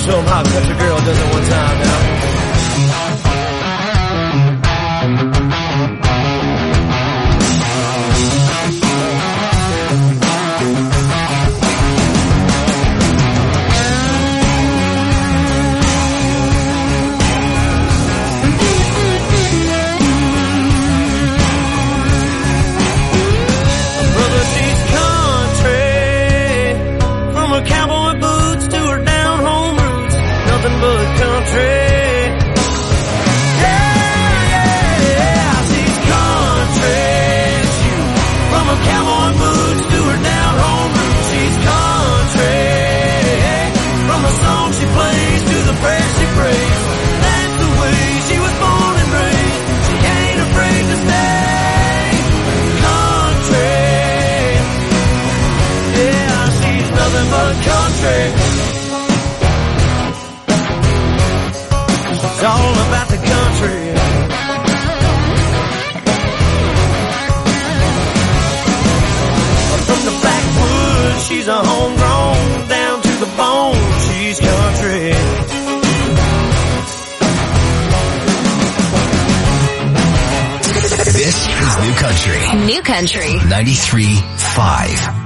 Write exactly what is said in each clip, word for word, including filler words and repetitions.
show them how a country girl does it one time now. It's all about the country. From the backwoods, she's a homegrown, down to the bone, she's country. This is New Country. New Country. ninety-three point five.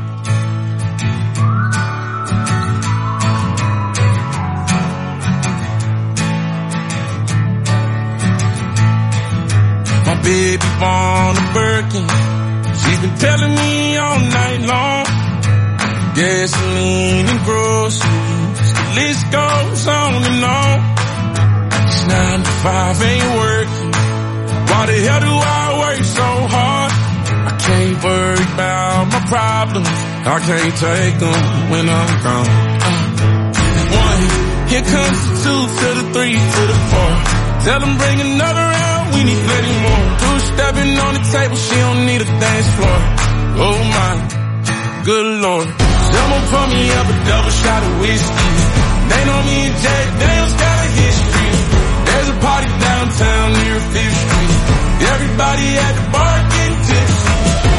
Baby born a Birkin, she's been telling me all night long. Gasoline and groceries, the list goes on and on. This nine to five ain't working. Why the hell do I work so hard? I can't worry about my problems, I can't take them when I'm gone. uh, One, here comes the two to the three to the four. Tell them bring another round, we need plenty more. Two stepping on the table, she don't need a dance floor. Oh my, good lord. Someone pour me up a double shot of whiskey. They know me and Jack Daniels got a history. There's a party downtown near Fifth Street. Everybody at the bar getting tipsy.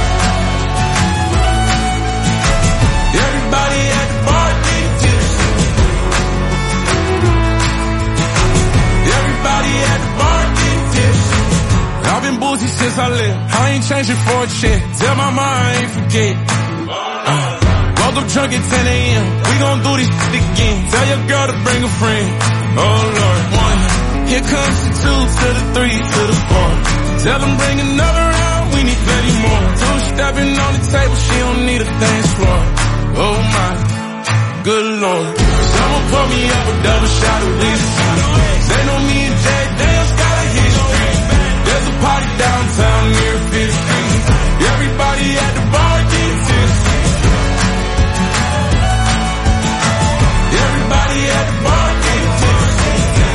Everybody at the bar getting tipsy. Everybody at the bar getting tipsy. I've been boozy since I left. I ain't changing for a check. Tell my mom I ain't forget. Uh, woke up drunk at ten a.m. We gon' do this shit again. Tell your girl to bring a friend. Oh Lord. One, here comes the two to the three to the four. Tell them bring another round. We need plenty more. Two stepping on the table. She don't need a dance floor. Oh my, good lord. Someone pour me up a double shot of whiskey. They know me and Jack Daniels got a history. There's a party downtown near Fifth Street. Everybody at the bar getting tipsy. Everybody at the bar getting tipsy.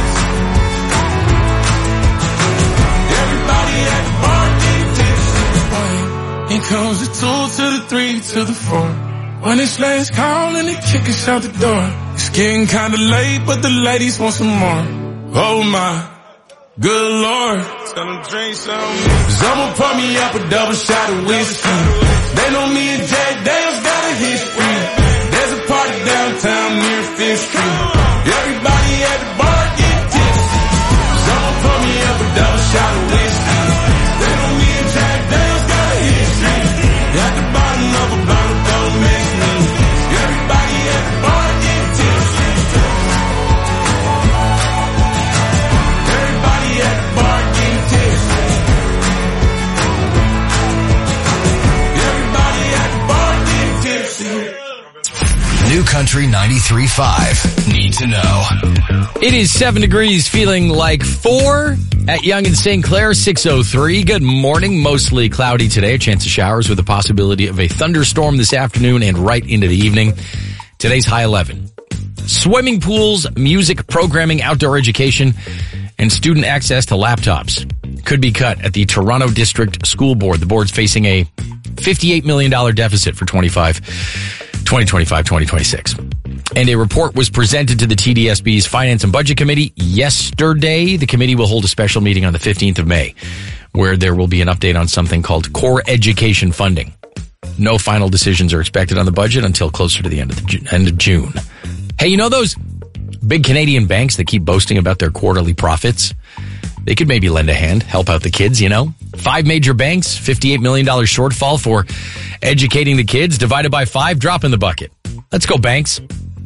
Everybody at the bar getting tipsy. Here comes the two to the three to the four. When it's last call and they kick us out the door. It's getting kinda late, but the ladies want some more. Oh my, good lord. Tell them drink some. Someone pour me up a double shot of whiskey. They know me and Jack Daniels got a history. There's a party downtown near Fifth Street. Everybody at the bar getting tipsy. Someone pour me up a double shot of whiskey. They know me and Jack Daniels got a history. At the bottom of a bottle, don't mix me. Everybody at the bar getting tipsy. Everybody at the bar getting tipsy. Everybody at the bar getting tipsy. New Country ninety-three point five. Need to know. It is seven degrees, feeling like four at Yonge and Saint Clair, six oh three. Good morning. Mostly cloudy today. A chance of showers with a possibility of a thunderstorm this afternoon and right into the evening. Today's high eleven. Swimming pools, music, programming, outdoor education, and student access to laptops could be cut at the Toronto District School Board. The board's facing a fifty-eight million dollars deficit for twenty twenty-five twenty twenty-six. And a report was presented to the T D S B's Finance and Budget Committee yesterday. The committee will hold a special meeting on the fifteenth of May, where there will be an update on something called core education funding. No final decisions are expected on the budget until closer to the end of the end of June. Hey, you know those Big Canadian banks that keep boasting about their quarterly profits, they could maybe lend a hand, help out the kids, you know. Five major banks, fifty-eight million dollars shortfall for educating the kids, divided by five, drop in the bucket. Let's go, banks.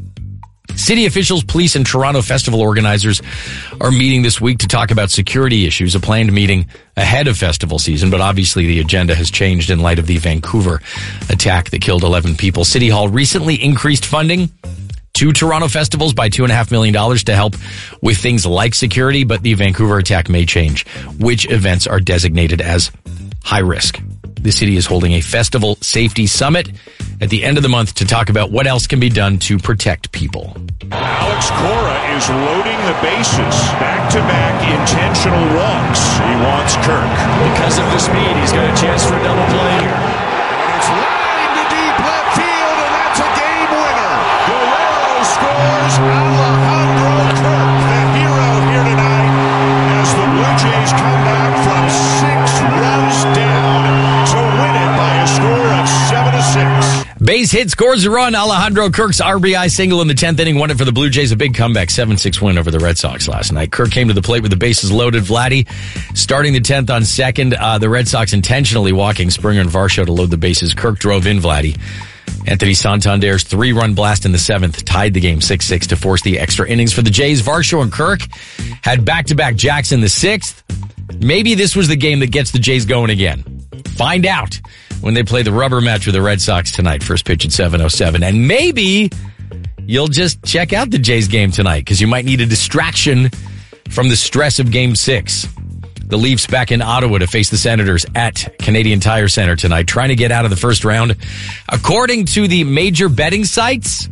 City officials, police, and Toronto festival organizers are meeting this week to talk about security issues, a planned meeting ahead of festival season, but obviously the agenda has changed in light of the Vancouver attack that killed eleven people. City Hall recently increased funding to Toronto festivals by two point five million dollars to help with things like security, but the Vancouver attack may change which events are designated as high risk. The city is holding a festival safety summit at the end of the month to talk about what else can be done to protect people. Alex Cora is loading the bases. Back-to-back intentional walks. He wants Kirk. Because of the speed, he's got a chance for a double play here. And it's lined to deep left field, and that's a game winner. Guerrero scores. Alejandro Kirk, the hero here tonight, as the Blue Jays come back from six runs down to win it by a score of seven to six. Base hit, scores a run. Alejandro Kirk's R B I single in the tenth inning won it for the Blue Jays. A big comeback, seven six win over the Red Sox last night. Kirk came to the plate with the bases loaded. Vladdy starting the tenth on second. Uh, the Red Sox intentionally walking Springer and Varsho to load the bases. Kirk drove in Vladdy. Anthony Santander's three-run blast in the seventh tied the game six six to force the extra innings for the Jays. Varsho and Kirk had back-to-back jacks in the sixth. Maybe this was the game that gets the Jays going again. Find out when they play the rubber match with the Red Sox tonight. First pitch at seven oh seven. And maybe you'll just check out the Jays game tonight because you might need a distraction from the stress of game six. The Leafs back in Ottawa to face the Senators at Canadian Tire Center tonight, trying to get out of the first round. According to the major betting sites,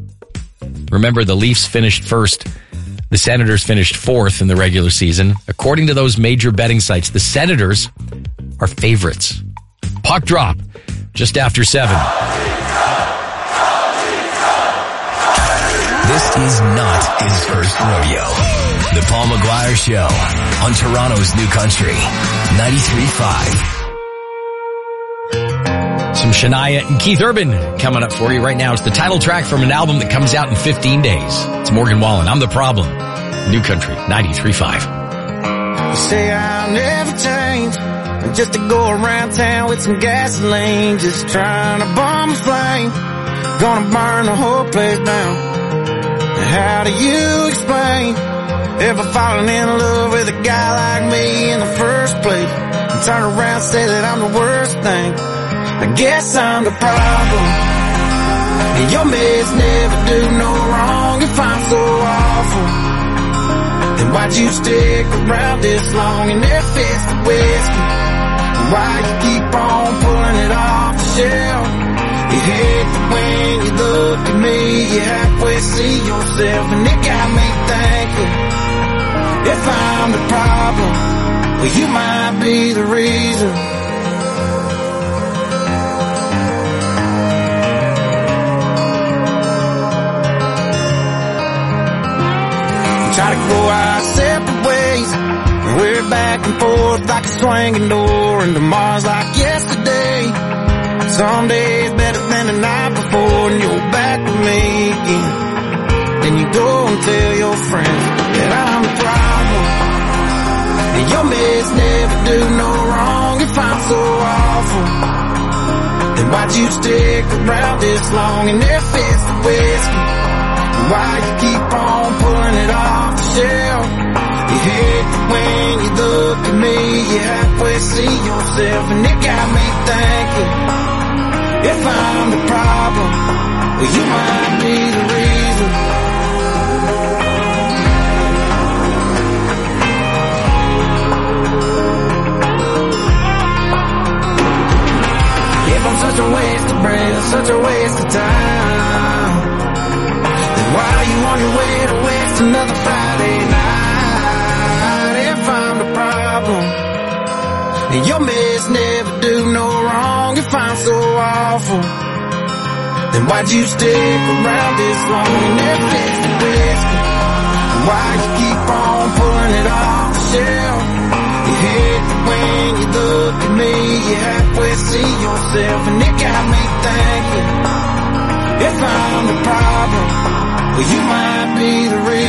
remember the Leafs finished first. The Senators finished fourth in the regular season. According to those major betting sites, the Senators are favorites. Puck drop just after seven. This is not his first rodeo. The Paul McGuire Show on Toronto's New Country, ninety-three point five. Some Shania and Keith Urban coming up for you right now. It's the title track from an album that comes out in fifteen days. It's Morgan Wallen. I'm the Problem. New Country, ninety-three point five. You say I'll never change. I'm just to go around town with some gasoline, just trying to bomb a flame. Gonna burn the whole place down. How do you explain ever falling in love with a guy like me in the first place and turn around and say that I'm the worst thing? I guess I'm the problem. And your meds never do no wrong if I'm so awful. Then why'd you stick around this long and if it's the whiskey? Why you keep on pulling it off the shelf? You hate that when you look at me, you halfway see yourself, and it got me thinking, if I'm the problem, well you might be the reason. We try to go our separate ways, and we're back and forth like a swinging door, and tomorrow's like yesterday. Some days better than the night before, and you're back with me again. Then you go and tell your friends that I'm the problem. And your meds never do no wrong if I'm so awful. Then why'd you stick around this long? And if it's the whiskey, why you keep on pulling it off the shelf? You hate that when you look at me, you halfway see yourself, and it got me thinking, if I'm the problem, well you might be the reason. If I'm such a waste of breath, such a waste of time, then why are you on your way to waste another Friday night? If I'm the problem, and your meds never do no wrong if I'm so awful, then why'd you stick around this long? And if it's the whiskey, why you keep on pulling it off the shelf? You hate that when you look at me, you halfway see yourself, and it got me thinking, if I'm the problem, well you might be the reason.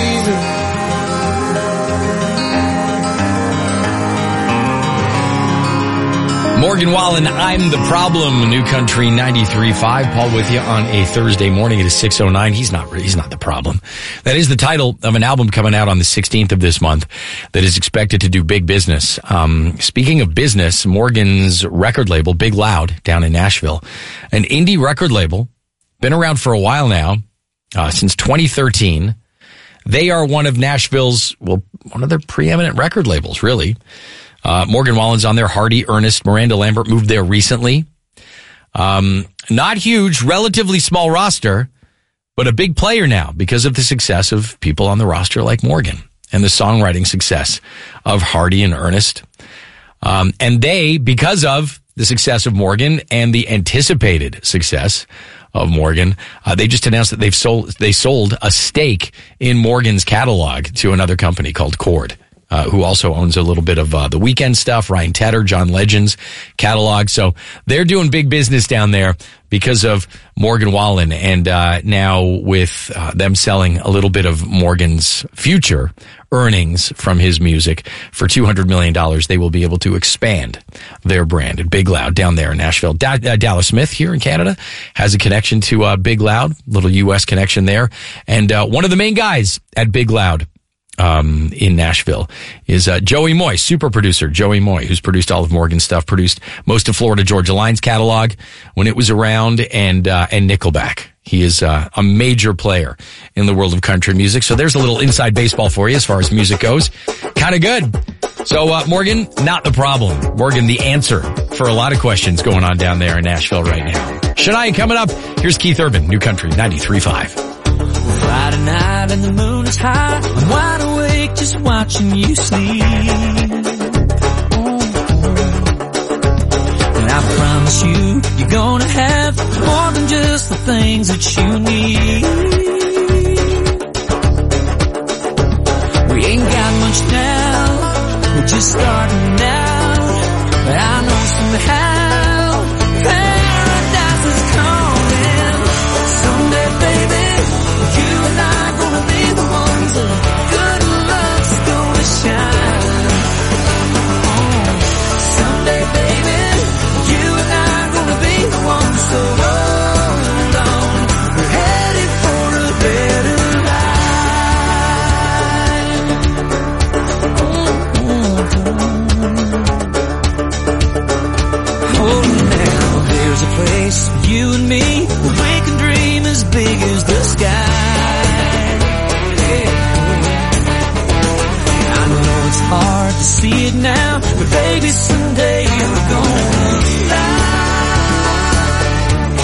Morgan Wallen, I'm the Problem, New Country ninety-three point five. Paul with you on a Thursday morning. It is six oh nine. He's not, he's not the problem. That is the title of an album coming out on the sixteenth of this month that is expected to do big business. Um, speaking of business, Morgan's record label, Big Loud, down in Nashville, an indie record label, been around for a while now, uh, since twenty thirteen. They are one of Nashville's, well, one of their preeminent record labels, really. Uh, Morgan Wallen's on there. Hardy, Ernest, Miranda Lambert moved there recently. Um, not huge, relatively small roster, but a big player now because of the success of people on the roster like Morgan and the songwriting success of Hardy and Ernest. Um, and they, because of the success of Morgan and the anticipated success of Morgan, uh, they just announced that they've sold, they sold a stake in Morgan's catalog to another company called Chord. Uh, who also owns a little bit of uh, the Weeknd stuff, Ryan Tedder, John Legend's catalog. So they're doing big business down there because of Morgan Wallen. And uh, now with uh, them selling a little bit of Morgan's future earnings from his music for two hundred million dollars, they will be able to expand their brand at Big Loud down there in Nashville. Da- uh, Dallas Smith here in Canada has a connection to uh, Big Loud, little U S connection there. And uh, one of the main guys at Big Loud Um, in Nashville is, uh, Joey Moy, super producer Joey Moy, who's produced all of Morgan's stuff, produced most of Florida Georgia Line's catalog when it was around, and, uh, and Nickelback. He is, uh, a major player in the world of country music. So there's a little inside baseball for you as far as music goes. Kind of good. So, uh, Morgan, not the problem. Morgan, the answer for a lot of questions going on down there in Nashville right now. Shania coming up. Here's Keith Urban, New Country ninety-three point five. Friday night and the moon is high. I'm wide awake just watching you sleep. And I promise you, you're gonna have more than just the things that you need. We ain't got much now, we're just starting out. But I know somehow paradise is coming someday, baby. You and I are gonna be the ones that good luck's gonna shine. Oh, someday, baby, you and I are gonna be the ones, so hold on. We're headed for a better life. Oh, now there's a place for you and me where we can dream as big as the sky. It's hard to see it now, but baby, someday we're gonna fly.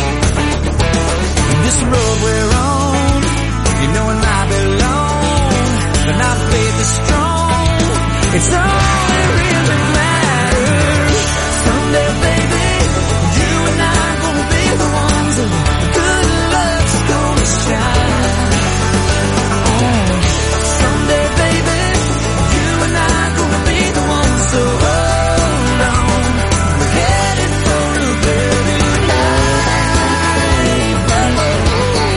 This road we're on, you know it might be long, but our faith is strong. It's all that really matters. Someday, baby, you and I are gonna be the ones that good luck's gonna shine. Oh, someday, baby, so hold on, we're headed for a better life.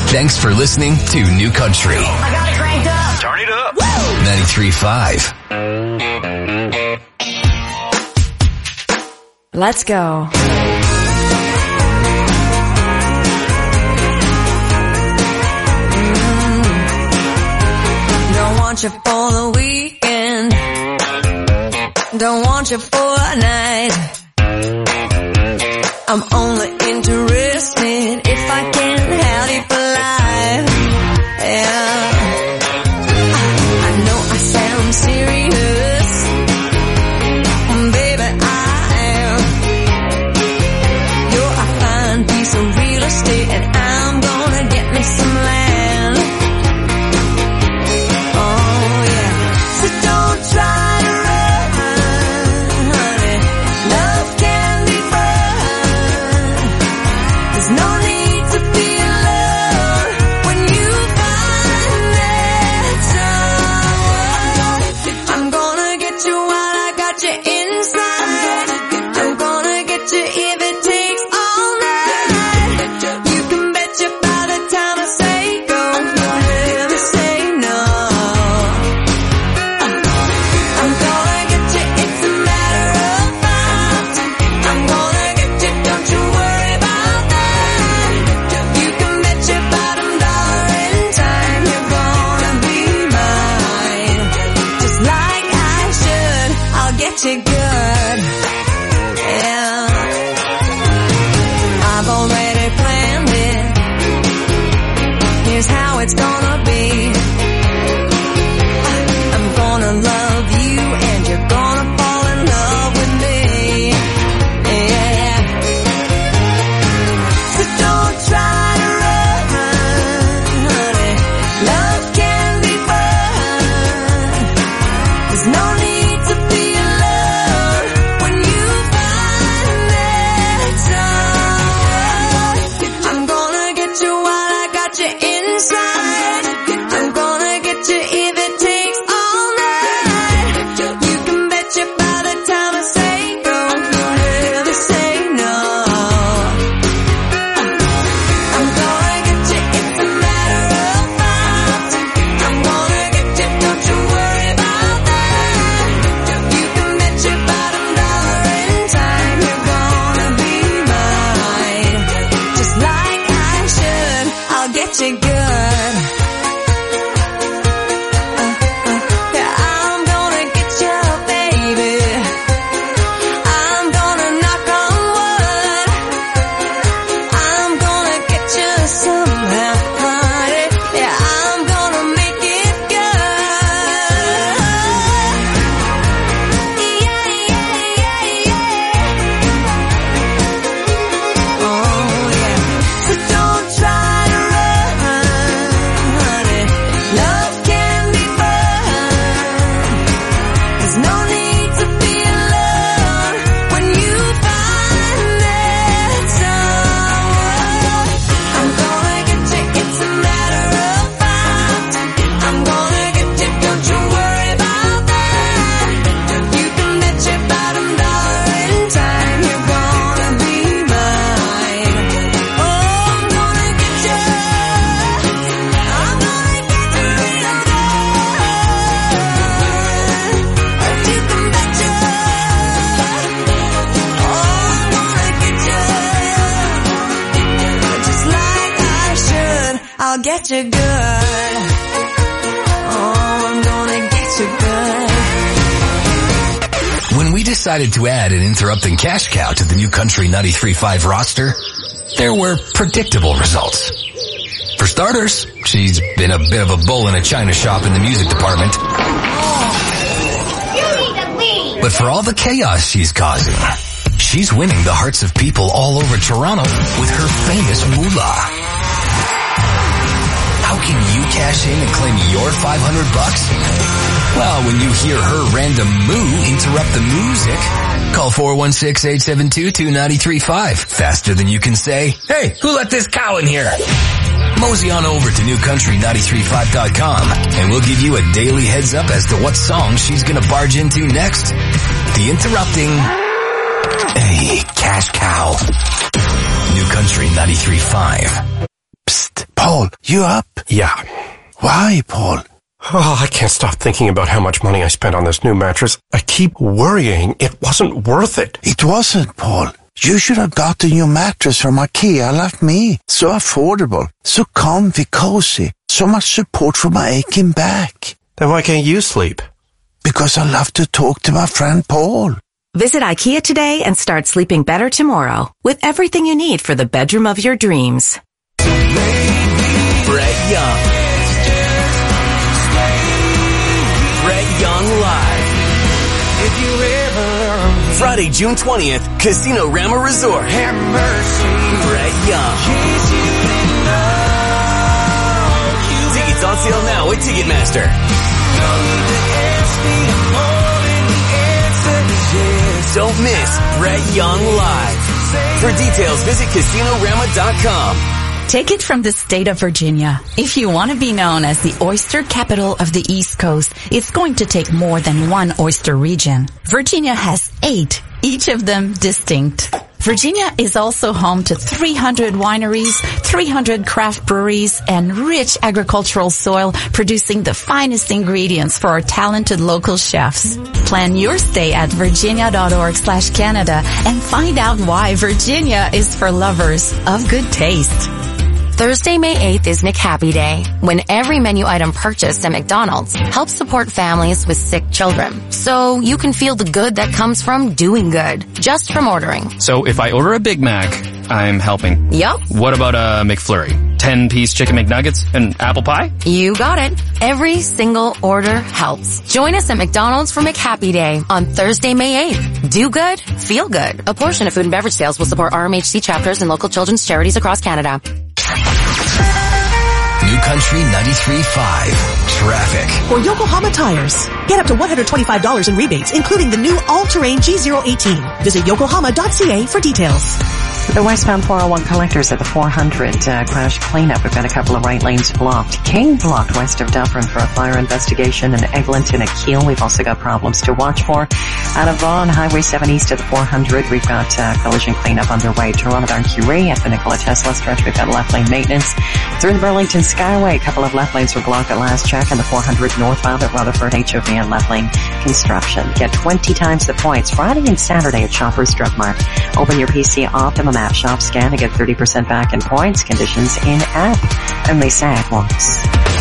Thanks for listening to New Country. I got it cranked up. Turn it up. ninety-three point five. Let's go. Don't want you for the weekend. Don't want you for a night. I'm only interested if I can have you for life. Yeah. I know I sound serious. Baby, I am. You're a fine piece of real estate and I'm gonna get me some land. Oh yeah. So don't try to run, honey. Love can be fun. There's no need to be alone when you find that someone. I'm gonna get you while I got you inside. I'm gonna get you if it takes all night. You can bet you by the time I say go, you'll never say no. I'm gonna get you, it's a matter of fact. I'm gonna get you, don't you worry about that. You can bet your bottom dollar in time you're gonna be mine. Just like I should, I'll get you good. Yeah. I've already planned it. Here's how it's gonna be. I'm gonna love you and you're gonna fall in love with me. Yeah. So don't try to run, honey. Love can be fun. There's no need to be alone when you find that someone. I'm gonna get you while I got you inside. I'm gonna get you if it takes all night. You can bet you by the time I say go, you'll never say no. I'm gonna get you, it's a matter of fact. I'm gonna get you, don't you worry about that. You can bet your bottom dollar in time you're gonna be mine. Just like I should, I'll get you good. Uh, uh, yeah, I'm gonna get you, baby. I'm gonna knock on wood. I'm gonna get you somehow, honey. Yeah, I'm gonna make it good. Yeah, yeah, yeah, yeah. Oh yeah. So don't try to run, honey. Love can be fun. There's no need to be alone when you find that someone. I'm gonna get you, it's a matter of fact. I'm gonna get you, don't you worry about that. You can bet your bottom dollar in time you're gonna be mine. Oh, I'm gonna get you. I'm gonna get you real good. You can bet you. Oh, I'm gonna get you. Just like I should, I'll get you good. Oh, I'm gonna get you good. When we decided to add an interrupting cash cow to the New Country ninety-three point five roster, there were predictable results. For starters, she's been a bit of a bull in a china shop in the music department. You need to leave. But for all the chaos she's causing, she's winning the hearts of people all over Toronto with her famous moolah. How can you cash in and claim your five hundred bucks? Well, when you hear her random moo interrupt the music, call four one six, eight seven two, two nine three five. Faster than you can say, hey, who let this cow in here? Mosey on over to new country nine three five dot com and we'll give you a daily heads up as to what song she's gonna barge into next. The interrupting, hey, cash cow. New Country ninety-three point five. Psst, Paul, you up? Yeah. Why, Paul? Oh, I can't stop thinking about how much money I spent on this new mattress. I keep worrying it wasn't worth it. It wasn't, Paul. You should have got a new mattress from IKEA like me. So affordable, so comfy, cozy, so much support for my aching back. Then why can't you sleep? Because I love to talk to my friend Paul. Visit IKEA today and start sleeping better tomorrow with everything you need for the bedroom of your dreams. Brett Young. Brett Young Live. If you ever Friday, June twentieth, Casino Rama Resort. Have mercy. Brett Young. Tickets on sale now at Ticketmaster. Don't miss Brett Young Live. For details, visit casino rama dot com. Take it from the state of Virginia. If you want to be known as the oyster capital of the East Coast, it's going to take more than one oyster region. Virginia has eight, each of them distinct. Virginia is also home to three hundred wineries, three hundred craft breweries, and rich agricultural soil producing the finest ingredients for our talented local chefs. Plan your stay at virginia.org slash Canada and find out why Virginia is for lovers of good taste. Thursday, May eighth is McHappy Day, when every menu item purchased at McDonald's helps support families with sick children. So you can feel the good that comes from doing good, just from ordering. So if I order a Big Mac, I'm helping. Yup. What about a McFlurry? ten-piece chicken McNuggets and apple pie? You got it. Every single order helps. Join us at McDonald's for McHappy Day on Thursday, May eighth. Do good, feel good. A portion of food and beverage sales will support R M H C chapters and local children's charities across Canada. New Country ninety-three point five. Traffic. For Yokohama Tires, get up to one hundred twenty-five dollars in rebates, including the new all-terrain G zero eighteen. Visit yokohama dot c a for details. The westbound four oh one collectors at the four hundred uh, crash cleanup. We've got a couple of right lanes blocked. King blocked west of Dufferin for a fire investigation, and Eglinton at Keele. We've also got problems to watch for. Out of Vaughan, Highway seven east of the four hundred, we've got uh, collision cleanup underway. Toronto Darn Curie at the Nikola Tesla stretch, we've got left lane maintenance. Through the Burlington Skyway, a couple of left lanes were blocked at last check, and the four hundred northbound at Rutherford, H O V and left lane construction. Get twenty times the points Friday and Saturday at Shoppers Drug Mart. Open your P C Optimum app, shop scan to get thirty percent back in points. Conditions in app. Only say it once.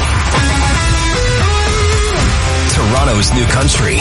Toronto's New Country.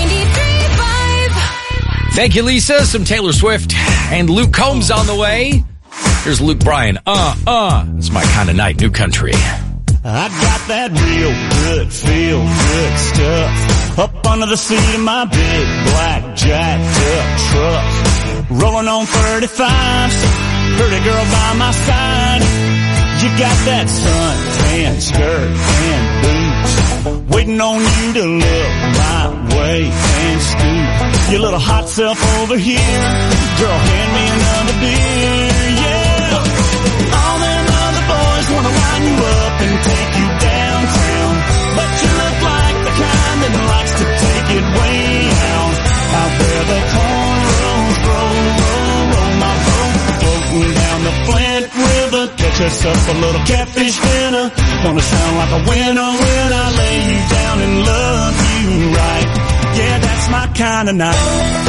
Thank you, Lisa. Some Taylor Swift and Luke Combs on the way. Here's Luke Bryan. Uh, uh. It's my kind of night. New Country. I got that real good, feel good stuff up under the seat of my big black jacked up truck. Rolling on thirty-fives, pretty girl by my side. You got that suntan skirt and boots, waiting on you to look my way and scoot your little hot self over here. Girl, hand me another beer, yeah. All them other boys wanna line you up and take you downtown, but you look like the kind that likes to take it way out, out where the cornrows roll, roll, roll my boat, floating down the Flint River. Catch us up a little catfish dinner. Gonna sound like a winner when I lay you down and love you right. Yeah, that's my kind of night.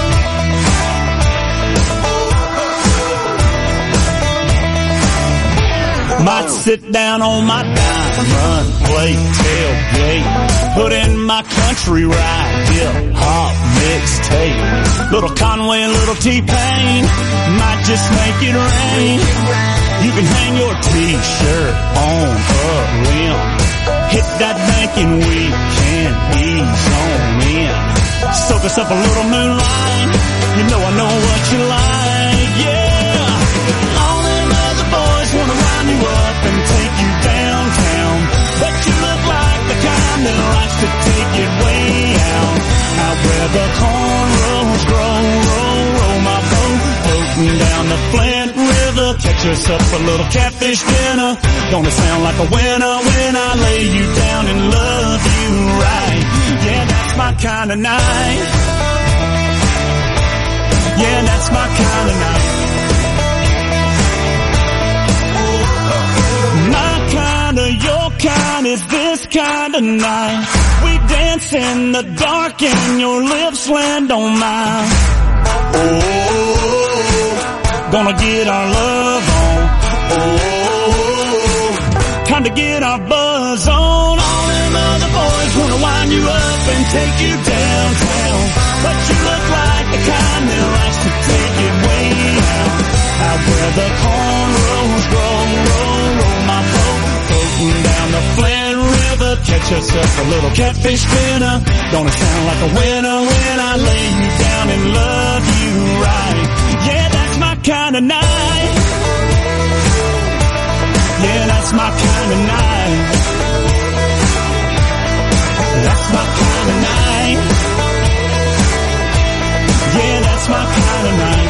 Might sit down on my diamond plate tailgate, put in my country ride, hip hop mixtape. Little Conway and little T-Pain might just make it rain. You can hang your t-shirt on a limb, hit that bank and we can ease on in. Soak us up a little moonlight, you know I know what you like, yeah. All them other boys wanna line you up and take you downtown, but you look like the kind that likes to take it way out, out where the cornrows grow, roll, roll my boat, floating down the Flint River. Catch us up a little catfish dinner. Gonna sound like a winner when I lay you down and love you right. Yeah, that's my kind of night. Yeah, that's my kind of night. My is this kind of night? We dance in the dark and your lips land on mine. Oh, gonna get our love on. Oh, time to get our buzz on. All them other boys wanna wind you up and take you downtown, but you look like the kind that likes to take it way out. Out where the cornrows roll, roll, roll my boat, floating down the Flint River. Catch yourself a little catfish dinner. Gonna sound like a winner when I lay you down and love you right. Yeah, that's my kind of night. Yeah, that's my kind of night. That's my kind of night. Yeah, that's my kind of night.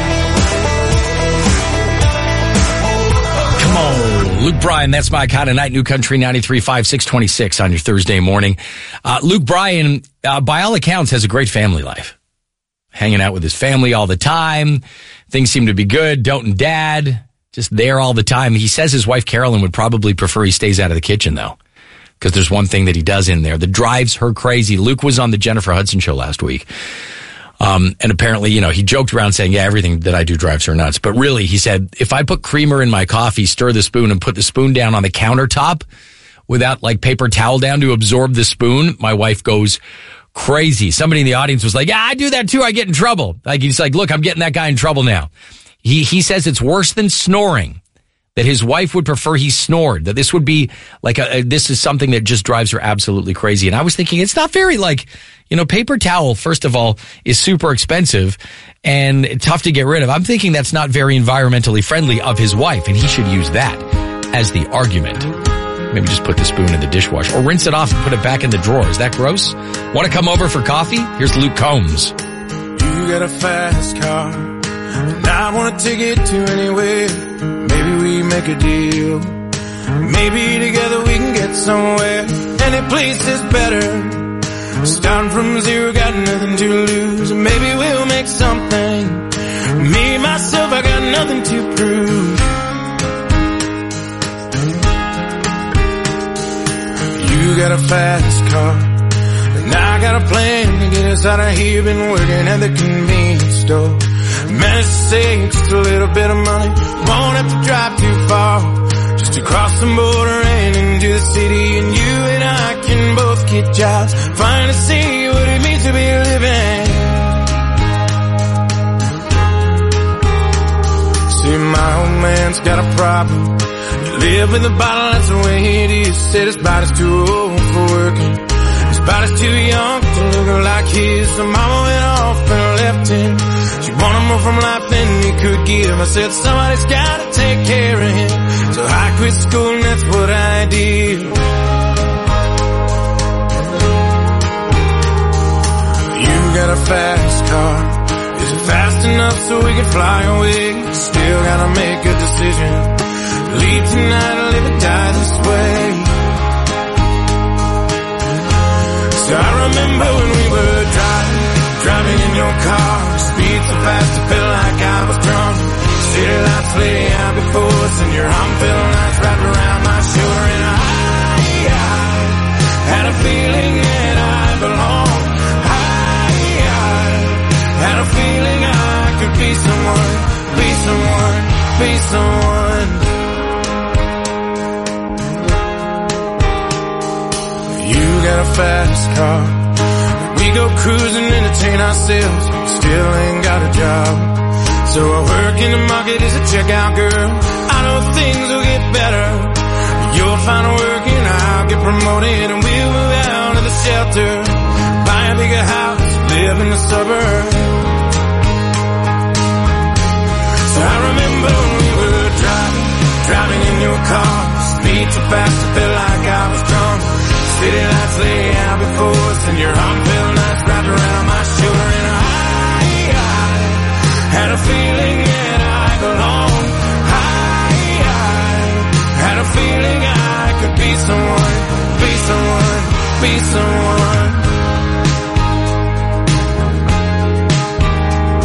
Come on, Luke Bryan, that's my kind of night. New Country ninety-three point five, six twenty-six on your Thursday morning. Uh, Luke Bryan, uh, by all accounts, has a great family life. Hanging out with his family all the time. Things seem to be good. Don't and dad, just there all the time. He says his wife, Carolyn, would probably prefer he stays out of the kitchen, though, because there's one thing that he does in there that drives her crazy. Luke was on the Jennifer Hudson show last week. Um, and apparently, you know, he joked around saying, yeah, everything that I do drives her nuts. But really, he said, if I put creamer in my coffee, stir the spoon, and put the spoon down on the countertop without, like, paper towel down to absorb the spoon, my wife goes crazy. Somebody in the audience was like, yeah, I do that too. I get in trouble. Like, he's like, look, I'm getting that guy in trouble now. He, he says it's worse than snoring, that his wife would prefer he snored, that this would be like a, a, this is something that just drives her absolutely crazy. And I was thinking, it's not very, like, you know, paper towel, first of all, is super expensive and tough to get rid of. I'm thinking that's not very environmentally friendly of his wife, and he should use that as the argument. Maybe just put the spoon in the dishwasher or rinse it off and put it back in the drawer. Is that gross? Want to come over for coffee? Here's Luke Combs. You got a fast car, and I want to take it to anywhere. Maybe we make a deal. Maybe together we can get somewhere. Any place is better. Starting from zero, got nothing to lose. Maybe we'll make something. Me, myself, I got nothing to prove. You got a fast car, and I got a plan to get us out of here. Been working at the convenience store. Managed to save just a little bit of money. Won't have to drive too far, just to cross the border and into the city. And you and I can both get jobs, finally see what it means to be living. See, my old man's got a problem. You live with a bottle, that's the way it is. Said his body's too old for working. His body's too young to look like his. So mama went off and left him. She wanted more from life than he could give. I said, somebody's gotta take care of him. So I quit school and that's what I did. You got a fast car. Is it fast enough so we can fly away? Still gotta make a decision. Leave tonight or live and die this way. So I remember when we were driving, driving in your car. Speed so fast it felt like I was drunk. City lights lay out before us, and your arm felt nice wrapped around my shoulder. And I, I had a feeling that I belonged. I, I had a feeling I could be someone, be someone, be someone. You got a fast car. We go cruising, entertain ourselves. Still ain't got a job. So I work in the market as a checkout girl. I know things will get better. You'll find work and I'll get promoted, and we'll move out of the shelter, buy a bigger house, live in the suburbs. So I remember when we were driving, driving in your car. Speed so fast it felt like I was drunk. City lights lay out before us, and your arm felt nice wrapped around my shoulder. And I, I had a feeling that I belonged. I, I had a feeling I could be someone, be someone, be someone.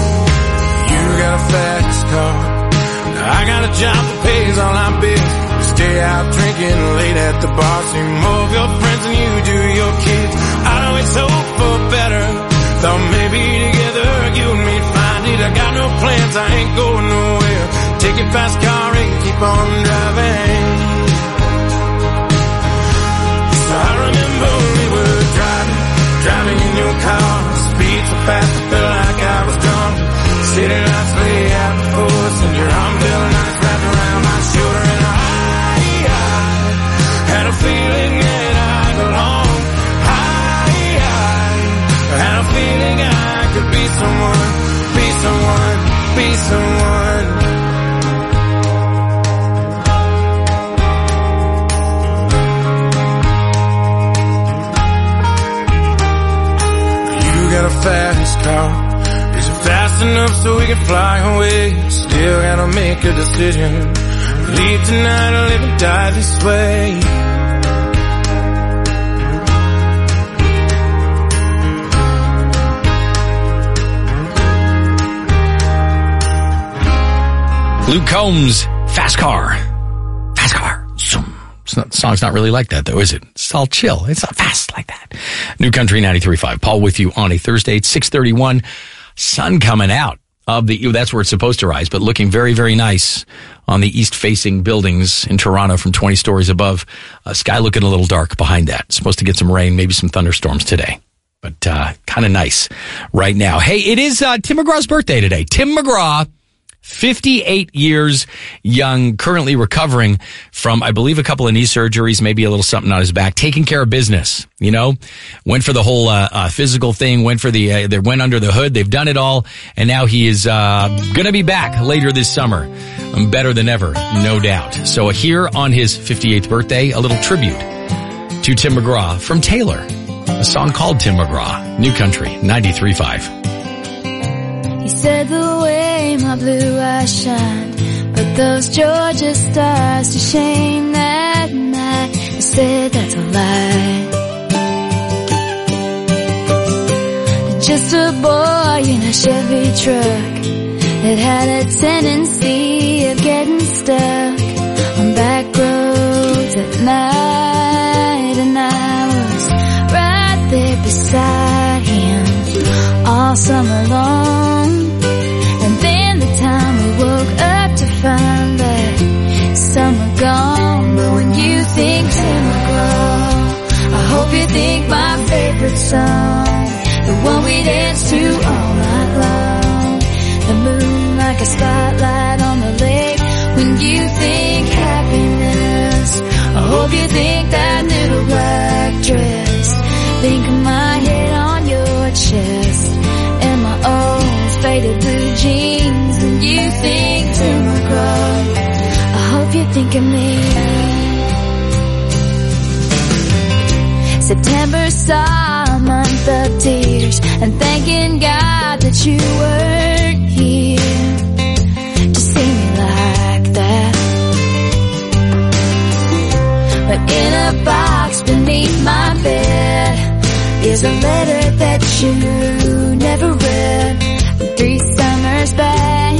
You got a fast car. I got a job that pays all our bills. stay out drinking late at the bar. See more of your friends than you do your kids. I always hope for better. Thought maybe together you and me'd find it. I got no plans, I ain't going nowhere. Take your fast car and keep on driving. So I remember we were driving, driving in your car. Speed so fast I felt like I was drunk. City lights lay out before us, and your arm felt nice wrapped around my shoulder. And I, I had a feeling that I belonged. I, I had a feeling I could be someone, be someone, be someone. You got a fast car. Is it fast enough so we can fly away? Still gotta make a decision. Leave tonight or live and die this way. Luke Combs, Fast Car. Fast Car. It's not, the song's not really like that, though, is it? It's all chill. It's not fast like that. New Country ninety-three point five. Paul with you on a Thursday. It's six thirty-one. Sun coming out of the, that's where it's supposed to rise, but looking very, very nice on the east-facing buildings in Toronto from twenty stories above. Uh, sky looking a little dark behind that. It's supposed to get some rain, maybe some thunderstorms today. But uh kind of nice right now. Hey, it is uh Tim McGraw's birthday today. Tim McGraw, fifty-eight years young, currently recovering from, I believe, a couple of knee surgeries, maybe a little something on his back, taking care of business, you know, went for the whole uh, uh physical thing, went for the, uh, they went under the hood, they've done it all, and now he is uh gonna be back later this summer, um, better than ever, no doubt. So here on his fifty-eighth birthday, a little tribute to Tim McGraw from Taylor, a song called Tim McGraw, New Country ninety-three point five. He said the way my blue eyes shine, put those Georgia stars to shame that night. I said that's a lie. Just a boy in a Chevy truck that had a tendency of getting stuck on back roads at night, and I was right there beside him all summer long. And then the time we woke up to find that summer gone. But when you think Tim McGraw, I hope you think my favorite song, the one we dance to all night long. The moon like a spotlight on the lake. When you think happiness, I hope you think that little black dress. Think of my head on your chest and my old faded blue jeans. And you think Tim McGraw, I hope you think of me. September saw a month of tears, and thanking God that you weren't here to see me like that. But in a box beneath my bed is a letter that you never read from three summers back.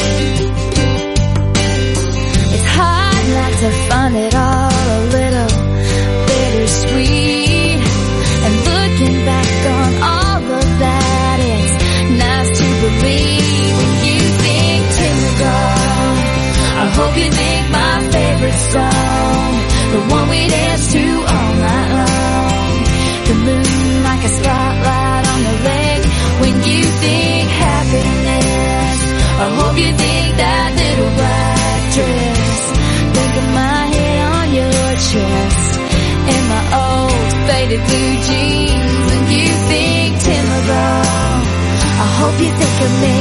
It's hard not to find it all a little bittersweet. And looking back on all of that, it's nice to believe. When you think Tim McGraw, I hope you think my favorite song, the one we dance to all night long. The moon like a spotlight on the lake. When you think happiness, I hope you think that little black dress. Think of my head on your chest and my old faded blue jeans. When you think Tim McGraw, I hope you think of me.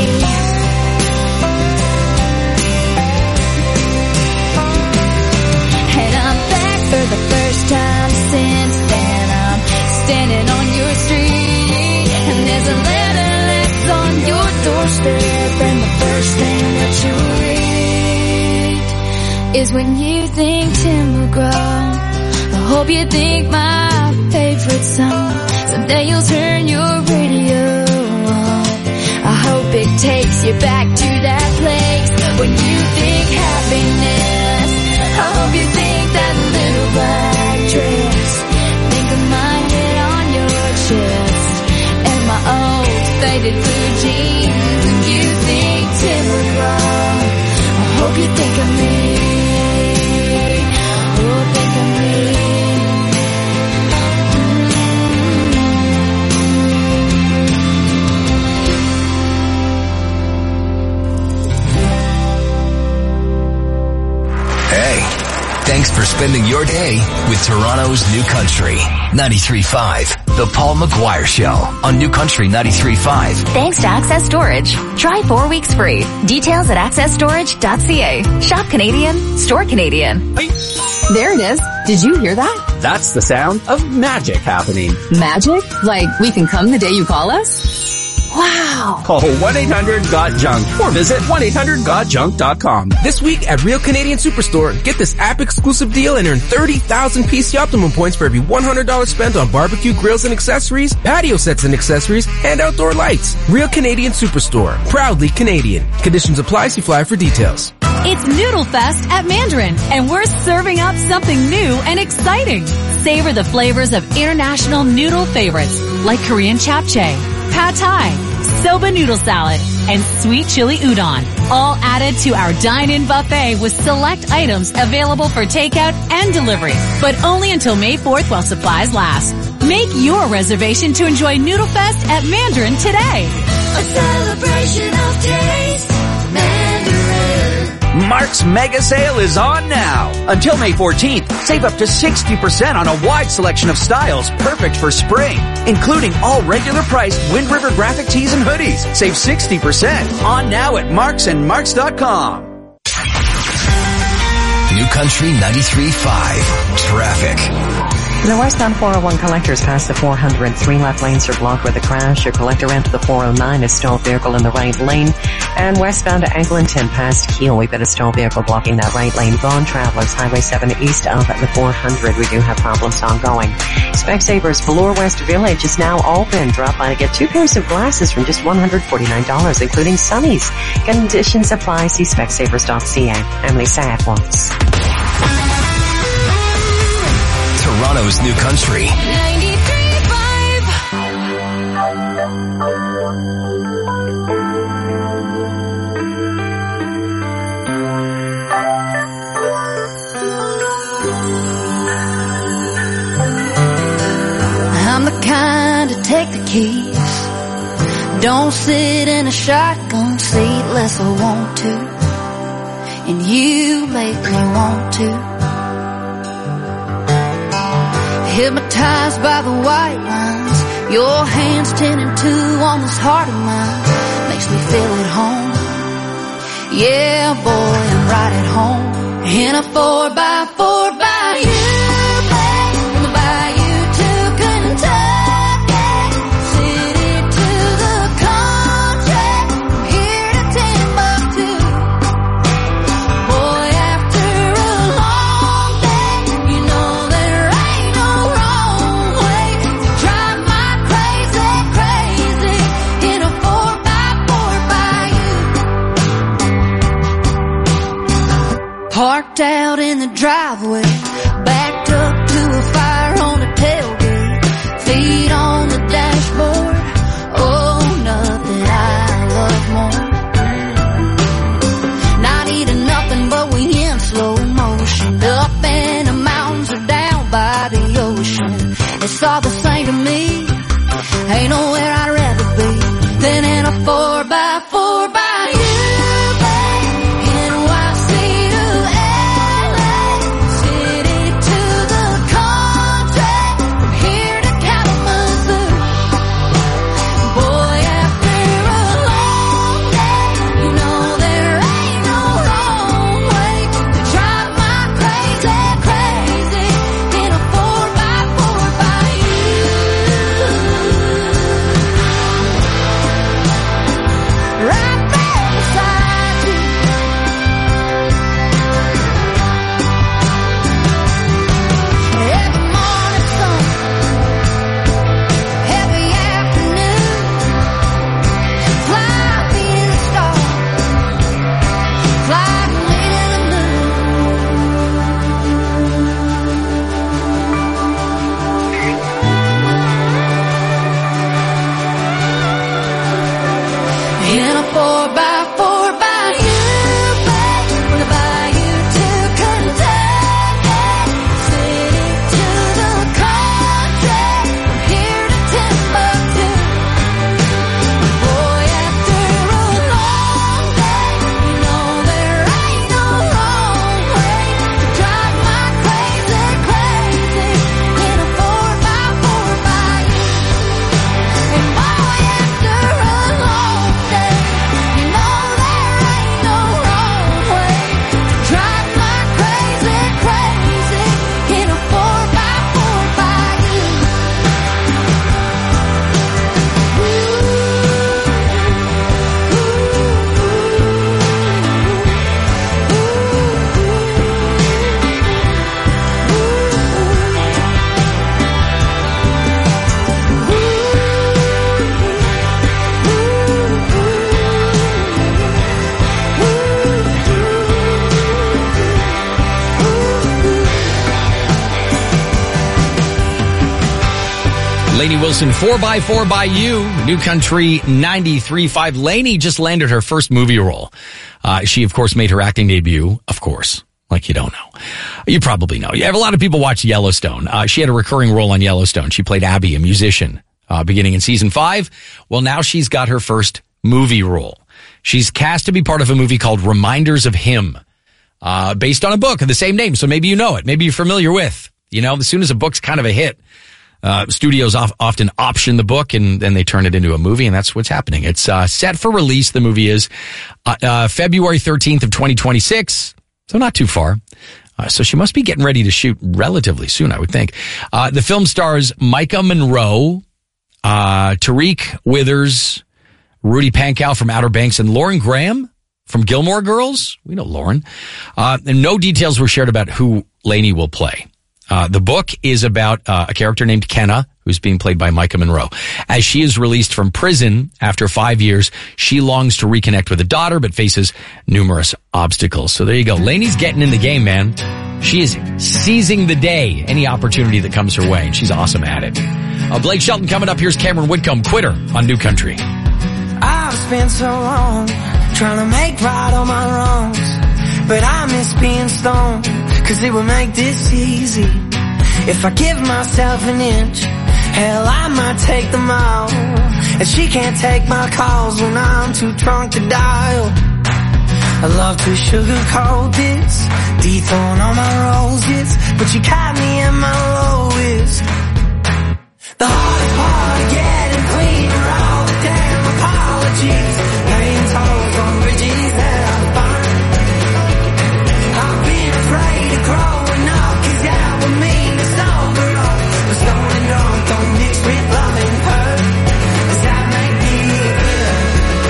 And I'm back for the first time since then. I'm standing on your street, and there's a letter left on your doorstep, and the first thing that you read is when you think Tim McGraw, I hope you think my favorite song. Someday you'll turn your radio on. I hope it takes you back to that place when you think happiness. I hope you think Hey, thanks for spending your day with Toronto's New Country. ninety-three point five, The Paul McGuire Show on New Country ninety-three point five. Thanks to Access Storage. Try four weeks free. Details at access storage dot c a. Shop Canadian, store Canadian. There it is. Did you hear that? That's the sound of magic happening. Magic? Like we can come the day you call us? Wow. Call one eight hundred got junk or visit one eight hundred got junk dot com. This week at Real Canadian Superstore, get this app-exclusive deal and earn thirty thousand P C Optimum points for every one hundred dollars spent on barbecue grills and accessories, patio sets and accessories, and outdoor lights. Real Canadian Superstore. Proudly Canadian. Conditions apply. See flyer for details. It's Noodle Fest at Mandarin, and we're serving up something new and exciting. Savor the flavors of international noodle favorites like Korean japchae, pad thai, soba noodle salad, and sweet chili udon, all added to our dine-in buffet with select items available for takeout and delivery, but only until May fourth while supplies last. Make your reservation to enjoy Noodle Fest at Mandarin today. A celebration of taste, Mandarin. Mark's Mega Sale is on now. Until May fourteenth, save up to sixty percent on a wide selection of styles perfect for spring, including all regular priced Wind River graphic tees and hoodies. Save sixty percent on now at marks and marks dot com. New Country ninety-three point five. Traffic. The westbound four oh one collectors past the four hundred. Three left lanes are blocked with a crash. Your collector end to the four oh nine, a stalled vehicle in the right lane. And westbound to Eglinton past Keele, we've got a stalled vehicle blocking that right lane. Vaughan Travelers, Highway seven east of the four hundred. We do have problems ongoing. Specsavers, Bloor West Village is now open. Drop by to get two pairs of glasses from just one hundred forty-nine dollars, including sunnies. Conditions apply. See specsavers dot c a. Emily Sad once. Toronto's New Country. ninety-three point five. I'm the kind to take the keys. Don't sit in a shotgun seat unless I want to. And you make me want to. Hypnotized by the white lines, your hands ten and two on this heart of mine, makes me feel at home. Yeah, boy, I'm right at home in a four by four by you, babe, from the bayou to Kentucky, city to the country, from here to Timbuktu. Boy, after a long day, you know there ain't no wrong way to drive my crazy, crazy in a four by four by you. Parked out in the driveway, backed up to a fire on the tailgate, feet on the dashboard. Oh, nothing I love more. Not eating nothing but we in slow motion, up in the mountains or down by the ocean. It's all the same to me. Ain't nowhere I'd rather be than in a four by four by you. Lainey Wilson, four by four by You, New Country ninety-three point five. Lainey just landed her first movie role. Uh, she, of course, made her acting debut, of course, like you don't know. You probably know. You have a lot of people watch Yellowstone. Uh, she had a recurring role on Yellowstone. She played Abby, a musician, uh, beginning in season five. Well, now she's got her first movie role. She's cast to be part of a movie called Reminders of Him, uh, based on a book of the same name. So maybe you know it. Maybe you're familiar with, you know, as soon as a book's kind of a hit, Uh, studios of, often option the book and then they turn it into a movie, and that's what's happening. It's uh, set for release. The movie is uh, uh, February thirteenth of twenty twenty-six, so not too far. Uh, so she must be getting ready to shoot relatively soon, I would think. Uh, the film stars Micah Monroe, uh, Tariq Withers, Rudy Pankow from Outer Banks, and Lauren Graham from Gilmore Girls. We know Lauren. Uh, and no details were shared about who Lainey will play. Uh, the book is about uh, a character named Kenna, who's being played by Micah Monroe. As she is released from prison after five years, she longs to reconnect with a daughter, but faces numerous obstacles. So there you go. Lainey's getting in the game, man. She is seizing the day, any opportunity that comes her way, and she's awesome at it. Uh, Blake Shelton coming up. Here's Cameron Whitcomb, Quitter, on New Country. I've spent so long trying to make right all my wrongs, but I miss being stoned, cause it would make this easy. If I give myself an inch, hell, I might take them all. And she can't take my calls when I'm too drunk to dial. I love to sugarcoat this, dethorn all my roses, but you caught me at my lowest. The hardest part of getting clean are all the damn apologies, paying tolls on bridges that I find. I've been afraid of growing up, cause that would mean it's sober up. But stone and drunk don't mix with love and hurt. Does that make me a quitter?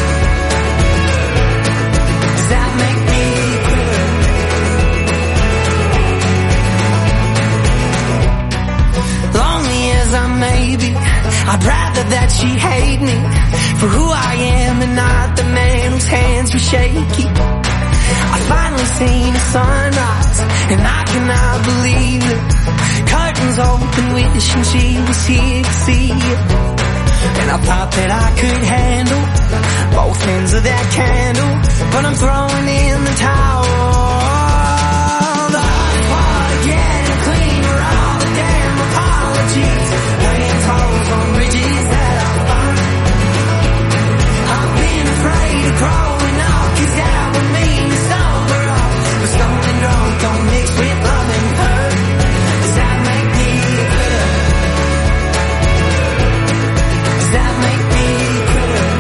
Does that make me a quitter? Lonely as I may be, I'd rather that she hate me for who I am and not the man whose hands were shaky. I finally seen the sunrise, and I cannot believe it. Curtains open, wishing she was here to see it. And I thought that I could handle both ends of that candle, but I'm throwing in the towel. The hard part of getting clean are all the damn apologies, laying tolls on bridges that I find. I've been afraid of growing up, cause that would mean it's sober up. But stone and drunk don't mix with love and hurt. Does that make me a quitter? Does that make me a quitter?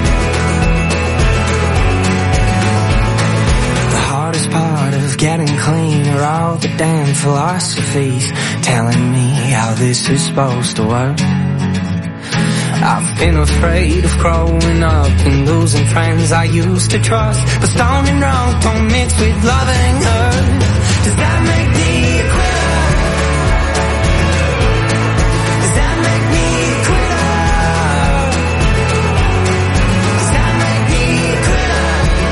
The hardest part of getting clean are all the damn philosophies telling me how this is supposed to work. I've been afraid of growing up and losing friends I used to trust, but stone and drunk don't mix with loving her. Does that make me a quitter? Does that make me a quitter? Does that make me a quitter?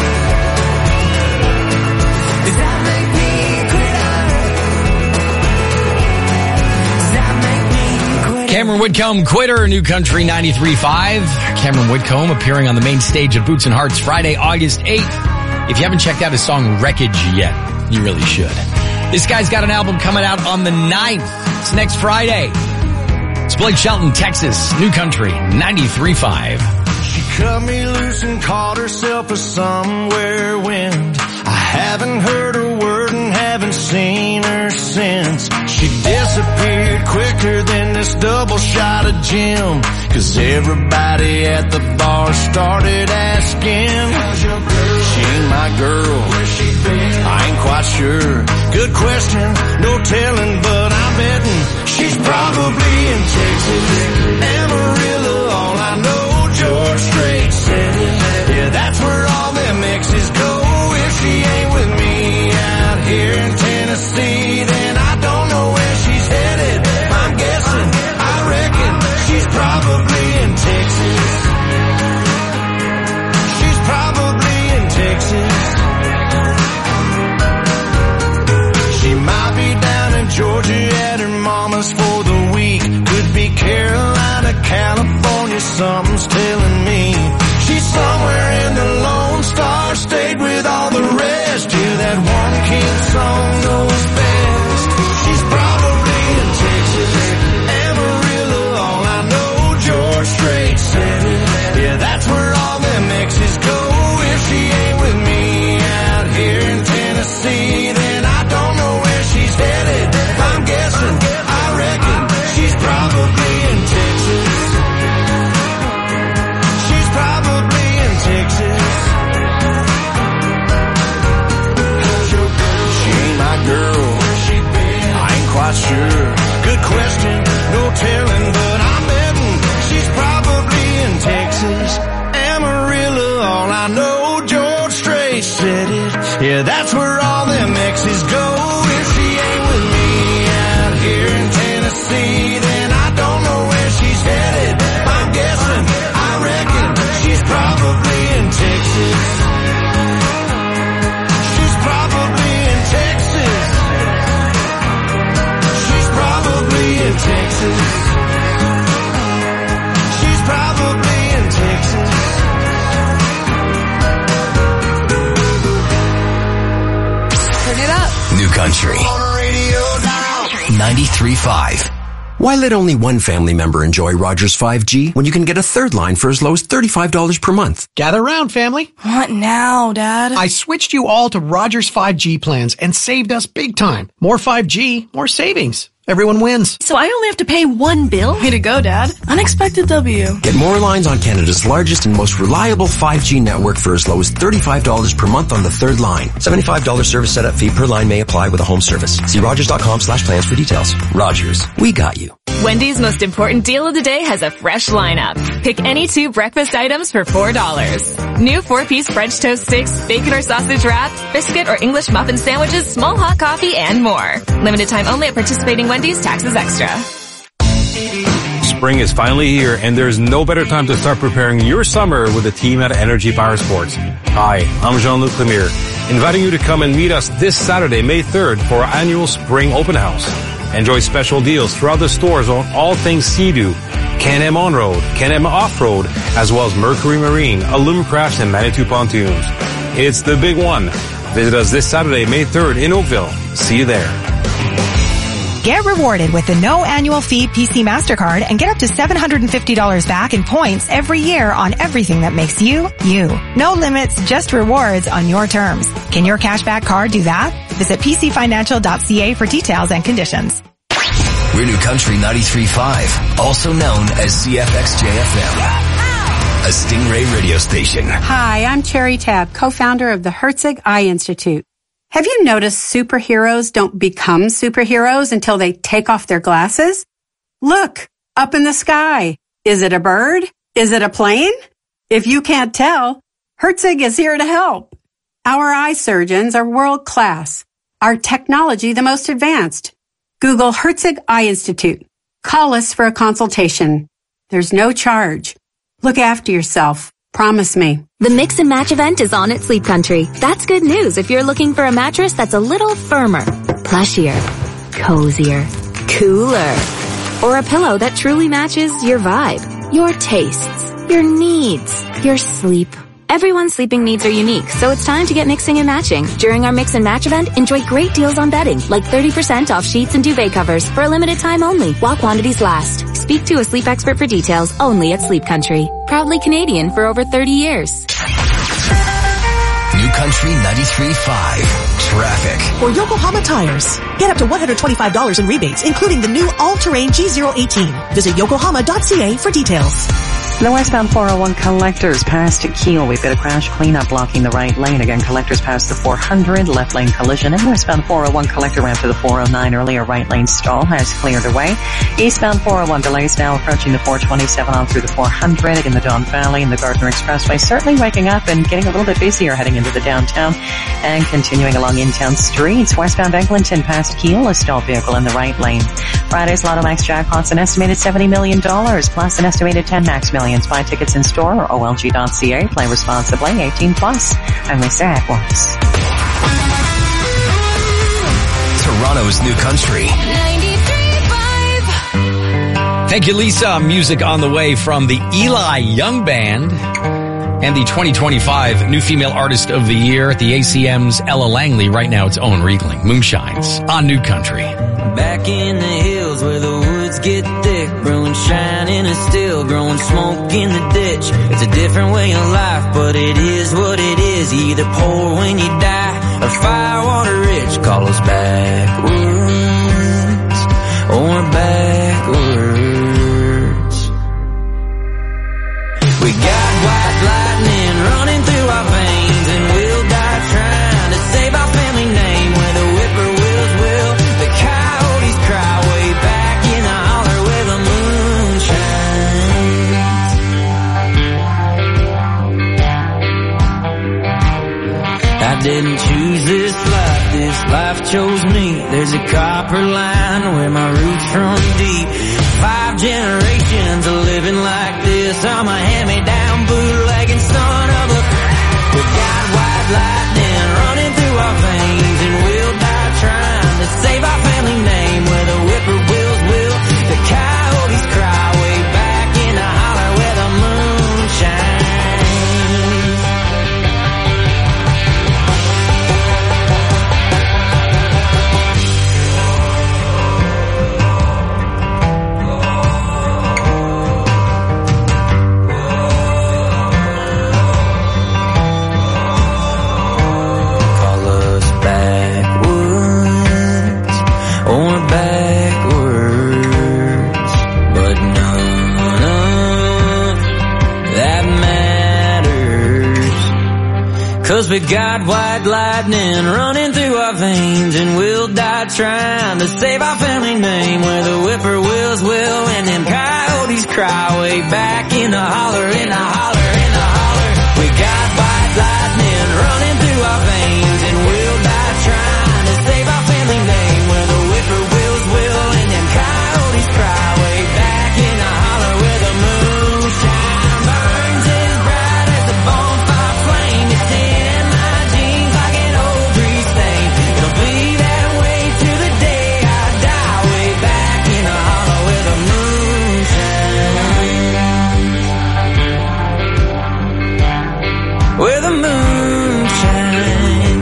Does that make me a quitter? Does that make me a quitter? Cameron Whitcomb, Quitter, New Country ninety-three point five. Cameron Whitcomb appearing on the main stage of Boots and Hearts Friday, August eighth. If you haven't checked out his song Wreckage yet, you really should. This guy's got an album coming out on the ninth. It's next Friday. It's Blake Shelton, Texas, New Country ninety-three point five. She cut me loose and caught herself a somewhere wind. I haven't heard her word and haven't seen her since. She disappeared quicker than this double shot of gin, cause everybody at the bar started asking, how's your girl? She ain't my girl. Where's she been? I ain't quite sure. Good question, no telling, but I'm betting she's probably in Texas. Amarillo, all I know, George Strait said it. Yeah, that's where all them exes go. If she ain't with me out here in Tennessee, then I don't know where she's headed. I'm guessing, I reckon she's probably in Texas. She's probably in Texas. She might be down in Georgia at her mama's for the week. Could be Carolina, sure. Good question, no telling, but I'm betting she's probably in Texas. Amarillo, all I know, George Strait said it. Yeah, that's where all them exes go. If she ain't with me out here in Tennessee, then I don't know where she's headed. I'm guessing, I reckon she's probably in Texas. She's probably in Texas. She's probably in Texas. She's probably in Texas. Turn it up. New Country. ninety-three point five. Why let only one family member enjoy Rogers five G when you can get a third line for as low as thirty-five dollars per month? Gather round, family. What now, Dad? I switched you all to Rogers five G plans and saved us big time. More five G, more savings. Everyone wins. So I only have to pay one bill? Way to go, Dad. Unexpected W. Get more lines on Canada's largest and most reliable five G network for as low as thirty-five dollars per month on the third line. seventy-five dollars service setup fee per line may apply with a home service. See rogers.com slash plans for details. Rogers, we got you. Wendy's most important deal of the day has a fresh lineup. Pick any two breakfast items for four dollars. New four-piece French toast sticks, bacon or sausage wrap, biscuit or English muffin sandwiches, small hot coffee, and more. Limited time only at participating Wendy's, taxes extra. Spring is finally here, and there's no better time to start preparing your summer with the team at Energy Power Sports. Hi, I'm Jean-Luc Lemire, inviting you to come and meet us this Saturday, May third, for our annual Spring Open House. Enjoy special deals throughout the stores on all things Sea-Doo, Can-Am On-Road, Can-Am Off-Road, as well as Mercury Marine, Alumcraft, and Manitou Pontoons. It's the big one. Visit us this Saturday, May third in Oakville. See you there. Get rewarded with the no annual fee P C MasterCard and get up to seven hundred fifty dollars back in points every year on everything that makes you, you. No limits, just rewards on your terms. Can your cashback card do that? Visit p c financial dot c a for details and conditions. We're New Country ninety-three point five, also known as C F X J F M, a Stingray radio station. Hi, I'm Cherry Tabb, co-founder of the Herzig Eye Institute. Have you noticed superheroes don't become superheroes until they take off their glasses? Look, up in the sky. Is it a bird? Is it a plane? If you can't tell, Herzig is here to help. Our eye surgeons are world class. Our technology the most advanced. Google Herzig Eye Institute. Call us for a consultation. There's no charge. Look after yourself. Promise me. The Mix and Match event is on at Sleep Country. That's good news if you're looking for a mattress that's a little firmer, plushier, cozier, cooler, or a pillow that truly matches your vibe, your tastes, your needs, your sleep. Everyone's sleeping needs are unique, so it's time to get mixing and matching. During our Mix and Match event, enjoy great deals on bedding, like thirty percent off sheets and duvet covers for a limited time only, while quantities last. Speak to a sleep expert for details only at Sleep Country. Proudly Canadian for over thirty years. New Country ninety-three point five. Traffic. For Yokohama Tires, get up to one hundred twenty-five dollars in rebates, including the new all-terrain G zero eighteen. Visit yokohama dot c a for details. The westbound four oh one collectors past Kiel. We've got a crash cleanup blocking the right lane. Again, collectors past the four hundred, left lane collision. And westbound four oh one collector ramp to the four oh nine earlier, right lane stall has cleared away. Eastbound four oh one delays now approaching the four twenty-seven on through the four hundred in the Don Valley and the Gardner Expressway. Certainly waking up and getting a little bit busier heading into the downtown and continuing along in-town streets. Westbound Eglinton past Kiel, a stalled vehicle in the right lane. Friday's Lotto Max jackpots an estimated seventy million dollars plus an estimated ten max millions. Buy tickets in store or O L G dot c a. Play responsibly. eighteen plus. I'm Lisa Edwards. Toronto's New Country. Thank you, Lisa. Music on the way from the Eli Young Band and the twenty twenty-five New Female Artist of the Year at the A C M's Ella Langley. Right now it's Owen Riegling. Moonshines on New Country. Back in the hills where the woods get thick, brewing shining and still growing smoke in the ditch. It's a different way of life, but it is what it is. You either poor when you die or firewater rich. Call us backwards or backwards. We got white lightning running through our veins, and we'll die trying to save our family name. Where the whippoorwills will, the coyotes cry me. There's a copper line where my roots run deep. Five generations of living like this. I'm a hand-me-down bootlegging son of a... We got white lightning running through our veins, and we'll die trying to save our family name. Where the whippoorwills will, the coyotes cry way back in the holler where the moon shines. Cause we got white lightning running through our veins, and we'll die trying to save our family name. Where the whippoorwills will and them coyotes cry way back in the holler, in the holler, in the holler. We got white lightning running through our veins, and we'll die trying to save our family name. Where the whippoorwills will and them coyotes cry way back in the holler where the moonshine burns as bright as the bonfire flame. It's in my jeans like an old grease stain. It'll be that way to the day I die, way back in the hollow where the moonshine, where the moonshine.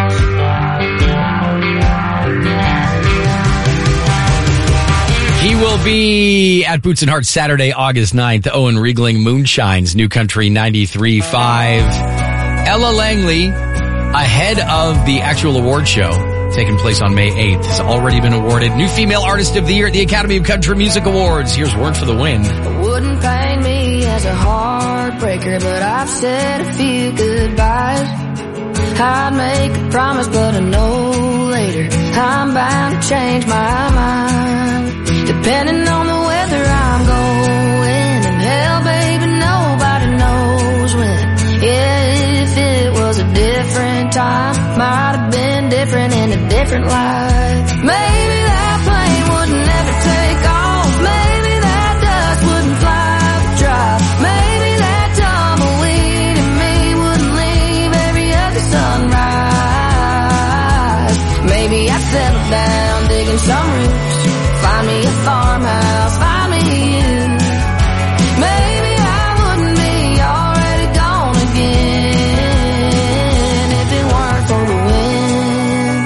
He will be at Boots and Hearts Saturday, August ninth. Owen Riegling, Moonshines, New Country ninety-three point five. Ella Langley, ahead of the actual award show, taking place on May eighth, has already been awarded New Female Artist of the Year at the Academy of Country Music Awards. Here's Word for the Win. Wouldn't paint me as a heartbreaker, but I've said a few goodbyes. I'd make a promise, but I know later I'm bound to change my mind. Depending on the weather I'm going, and hell, baby, nobody knows when. Yeah, if it was a different time, might have been different in a different life. Maybe that plane would never take off. Maybe that dust wouldn't fly the drive. Maybe that tumbleweed in me wouldn't leave every other sunrise. Maybe I'd settle down digging some roots, find me a farmhouse, find me you. Maybe I wouldn't be already gone again if it weren't for the wind.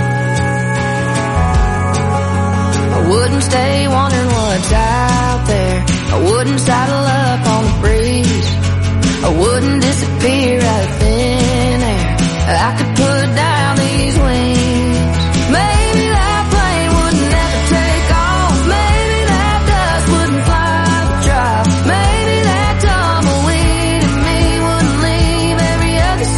I wouldn't stay wondering what's out there. I wouldn't saddle up on the breeze. I wouldn't disappear out of thin air. I could put down these wings. Maybe that plane would never take off. Maybe that dust wouldn't fly the drive. Maybe that tumbleweed in me wouldn't leave every other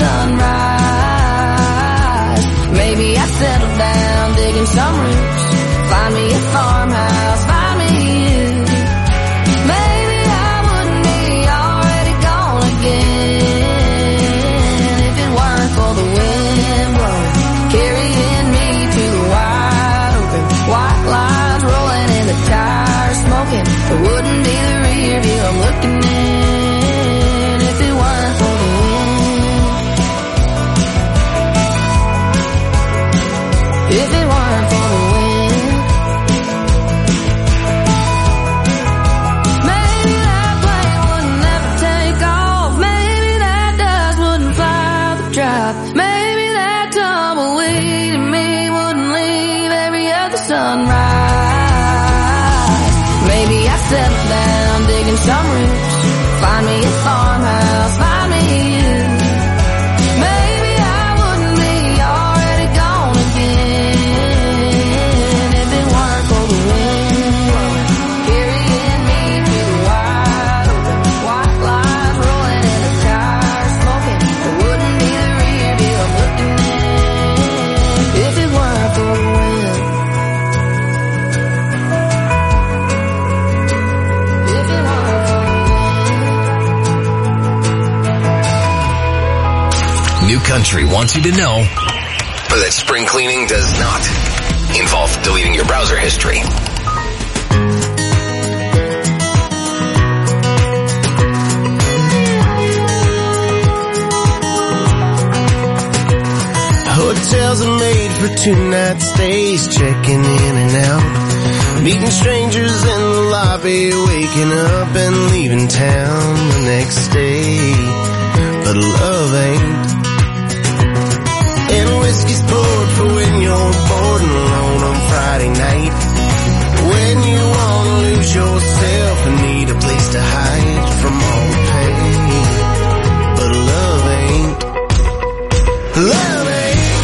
sunrise. Maybe I'd settle down digging some roots, find me a farmhouse, find me you. Maybe I wouldn't be already gone again if it weren't for the wind blowing, carrying me to the wide open, white lines rolling and the tires smoking. It wouldn't be the rear view I'm looking in if it weren't for the wind. If it weren't for the wind. Maybe that plane would never take off. Maybe that dust wouldn't fly the drive. Maybe that tumbleweed in me wouldn't leave every other sunrise. Maybe I'd settle down digging some roots, find me a farmhouse, find me you. Maybe I wouldn't be already gone again if it weren't for the wind carrying me to the wide open, white lines rolling and the tires smoking. It wouldn't be the rear view I'm looking in if it weren't for the wind. If it weren't for the New Country wants you to know that spring cleaning does not involve deleting your browser history. Hotels are made for two-night stays, checking in and out, meeting strangers in the lobby, waking up and leaving town the next day. But love ain't. And whiskey's poured for when you're bored and alone on Friday night, when you wanna lose yourself and need a place to hide from all the pain. But love ain't. Love ain't.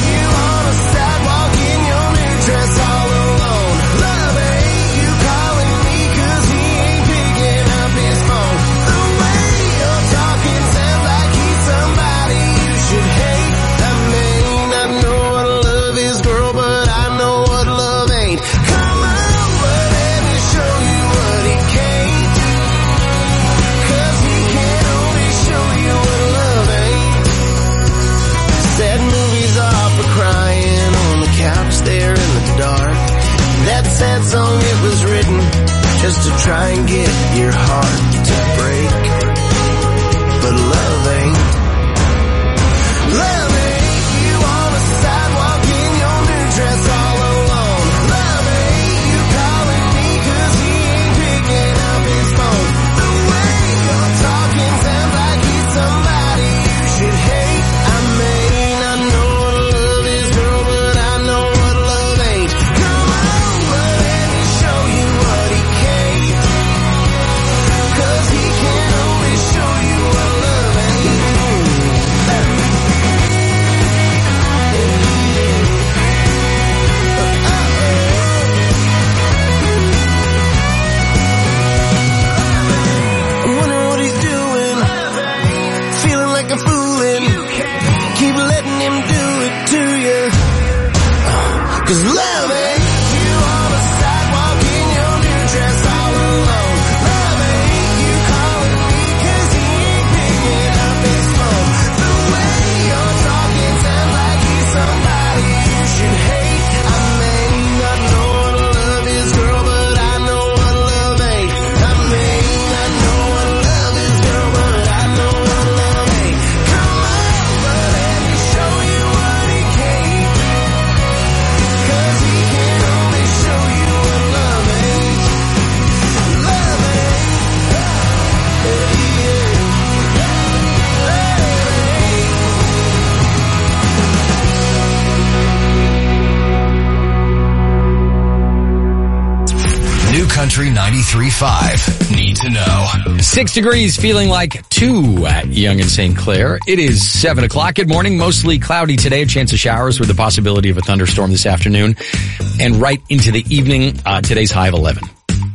Sad song, it was written just to try and get your heart to break. But love ain't. Love ain't. You on a sidewalk in your new dress all alone. Love ain't. You calling me cause he ain't picking up his phone. The way you're talking sounds like he's somebody you should hate. I may not know what love is, girl, but I know what love ain't. Come on. Show you what he can't, 'cause he can only show you what love ain't. I'm wondering what he's doing, feeling like I'm fooling, keep letting him do it to you, 'cause love ain't. Country ninety-three point five. Need to know. Six degrees, feeling like two at Yonge and Saint Clair. It is seven o'clock. Good morning. Mostly cloudy today. A chance of showers with the possibility of a thunderstorm this afternoon. And right into the evening, uh, today's high of eleven.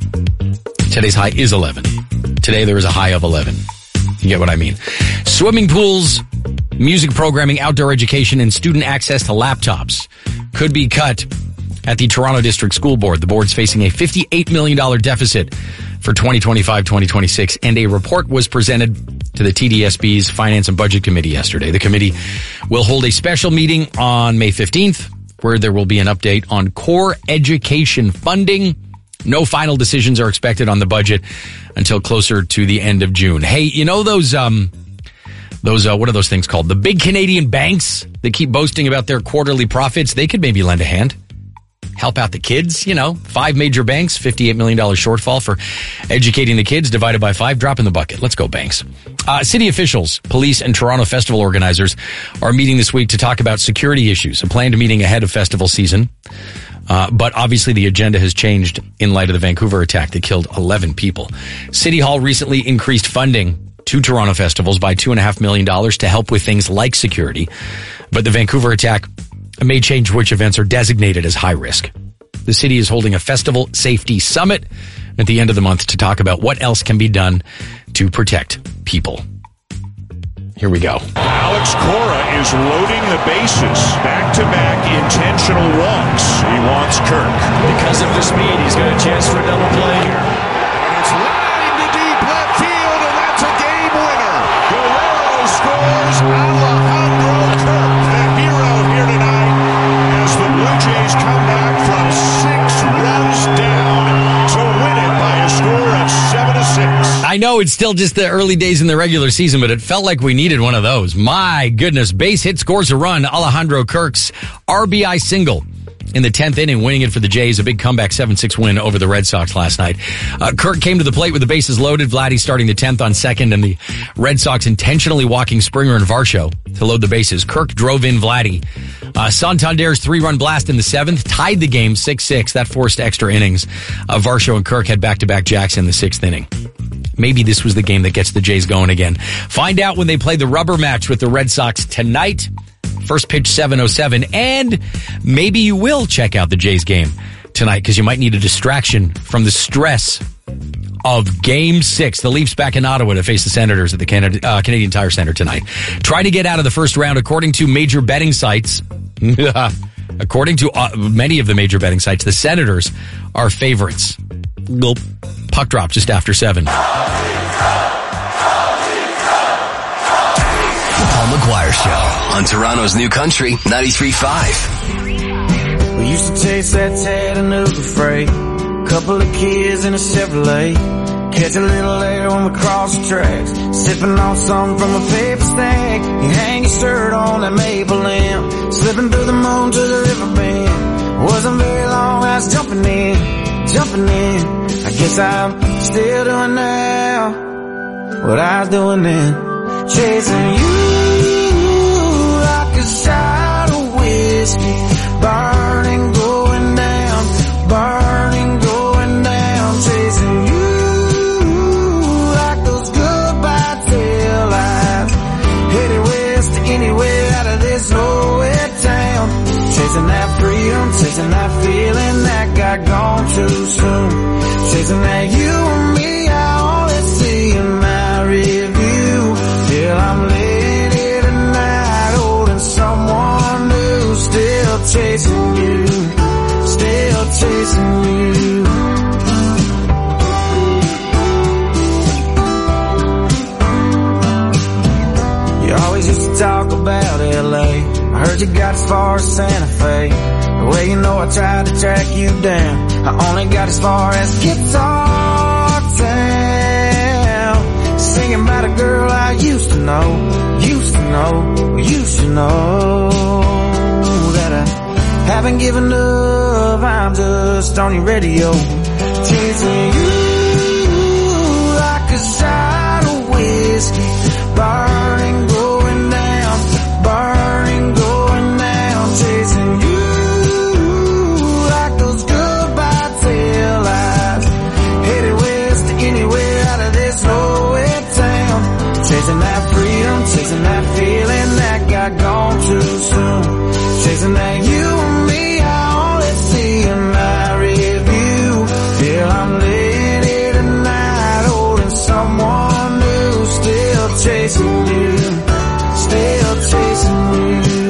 Today's high is eleven. Today there is a high of eleven. You get what I mean? Swimming pools, music programming, outdoor education, and student access to laptops could be cut at the Toronto District School Board. The board's facing a fifty-eight million dollars deficit for twenty twenty-five twenty twenty-six, and a report was presented to the T D S B's Finance and Budget Committee yesterday. The committee will hold a special meeting on May fifteenth, where there will be an update on core education funding. No final decisions are expected on the budget until closer to the end of June. Hey, you know those, um, those, uh, what are those things called? The big Canadian banks that keep boasting about their quarterly profits? They could maybe lend a hand. Help out the kids, you know, five major banks, fifty-eight million dollars shortfall for educating the kids divided by five. Drop in the bucket. Let's go, banks. Uh, city officials, police, and Toronto festival organizers are meeting this week to talk about security issues, a planned meeting ahead of festival season. Uh, but obviously the agenda has changed in light of the Vancouver attack that killed eleven people. City Hall recently increased funding to Toronto festivals by two and a half million dollars to help with things like security. But the Vancouver attack may change which events are designated as high risk. The city is holding a festival safety summit at the end of the month to talk about what else can be done to protect people. Here we go. Alex Cora is loading the bases. Back-to-back intentional walks. He wants Kirk. Because of the speed, he's got a chance for a double play here. And it's line to deep left field, and that's a game winner. Guerrero scores. Alejandro Kirk, the hero here tonight. I know it's still just the early days in the regular season, but it felt like we needed one of those. My goodness. Base hit, scores a run. Alejandro Kirk's R B I single in the tenth inning, winning it for the Jays. A big comeback seven six win over the Red Sox last night. Uh, Kirk came to the plate with the bases loaded. Vladdy starting the tenth on second, and the Red Sox intentionally walking Springer and Varsho to load the bases. Kirk drove in Vladdy. Uh, Santander's three-run blast in the seventh tied the game six six. That forced extra innings. Uh, Varsho and Kirk had back-to-back jacks in the sixth inning. Maybe this was the game that gets the Jays going again. Find out when they play the rubber match with the Red Sox tonight. First pitch seven oh seven, and maybe you will check out the Jays game tonight because you might need a distraction from the stress of Game six. The Leafs back in Ottawa to face the Senators at the Canada, uh, Canadian Tire Center tonight. Try to get out of the first round according to major betting sites. According to uh, many of the major betting sites, the Senators are favorites. Gulp. Puck drop just after seven. Paul McGuire Show on Toronto's New Country ninety-three point five. We used to chase that Chattanooga freight, couple of kids in a Chevrolet, catch a little later when we cross the tracks, sipping on something from a paper stack. You hang your shirt on that maple limb, slipping through the moon to the river bend. Wasn't very long, I was jumping in, jumping in. I guess I'm still doing now what I was doing then, chasing you like a shot of whiskey, burning, going down, burning, going down, chasing you like those goodbye taillights, headed west to anywhere out of this nowhere town, chasing that freedom, chasing that feeling that got gone too soon, chasing that you and me, I only see in my review, till I'm laying here tonight, holding someone new, still chasing you, still chasing you. You always used to talk about L A, I heard you got as far as Santa Fe. The way you know I tried to track you down, I only got as far as Guitar Town, singing about a girl I used to know, used to know, used to know, that I haven't given up, I'm just on your radio, chasing you like a shot of whiskey, burning, going down, burning, going down, chasing you like those goodbye taillights, headed west to anywhere out of this nowhere town, chasing that freedom, chasing that feeling that got gone too soon, chasing that you and me, I only see in my review, till I'm laying here tonight, holding someone new, still chasing you, still chasing you.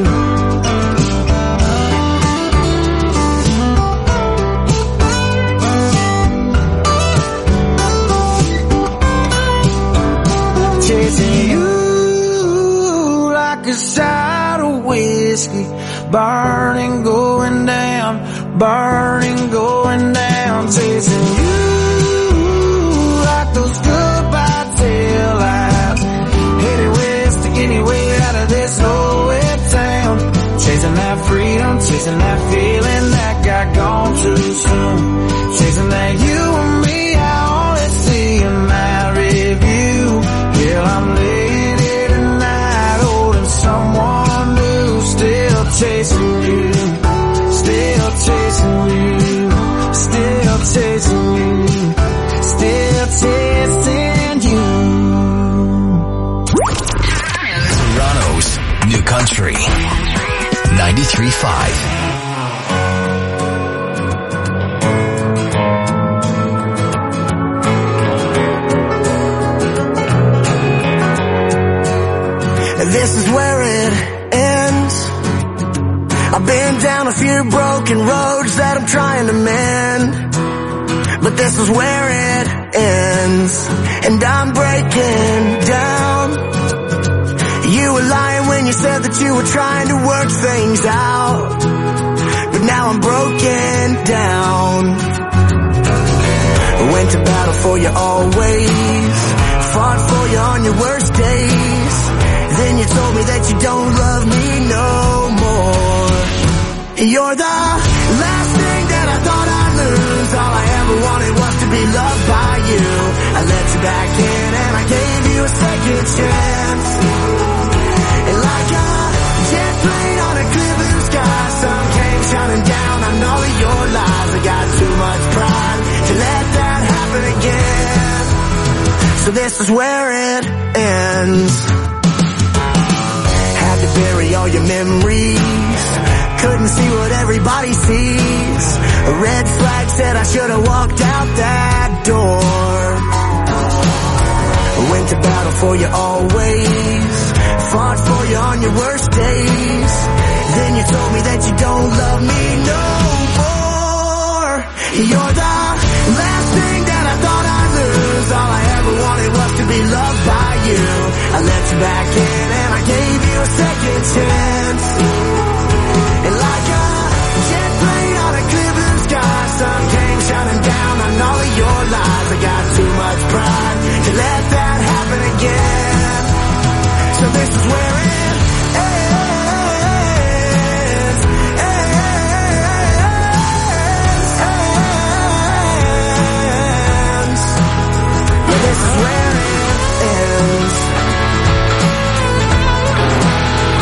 Chasing you like a shot of whiskey, burning, going down, burning, going down, chasing you like those goodbye taillights, headed west to anywhere out of this nowhere town, chasing that freedom, chasing that feeling that got gone too soon, chasing that you and me, I only see in my review, till I'm laying here tonight, holding someone new, still chasing you, still chasing you, still chasing you, still chasing you. Toronto's New Country ninety-three point five. This is where it ends. I've been down a few broken roads that I'm trying to mend, but this is where it ends, and I'm breaking down. You were lying when you said that you were trying to work things out, but now I'm broken down. Went to battle for you always, on your worst days. Then you told me that you don't love me no more. You're the last thing that I thought I'd lose. All I ever wanted was to be loved by you. I let you back in and I gave you a second chance. And like a jet plane on a clear blue sky, sun came shining down on all of your lies. I got too much pride to let that happen again. So this is where it ends. Had to bury all your memories. Couldn't see what everybody sees. A red flag said I should have walked out that door. I went to battle for you always. Fought for you on your worst days. Then you told me that you don't love me no more. You're the last thing that I thought I'd lose. All I ever wanted was to be loved by you. I let you back in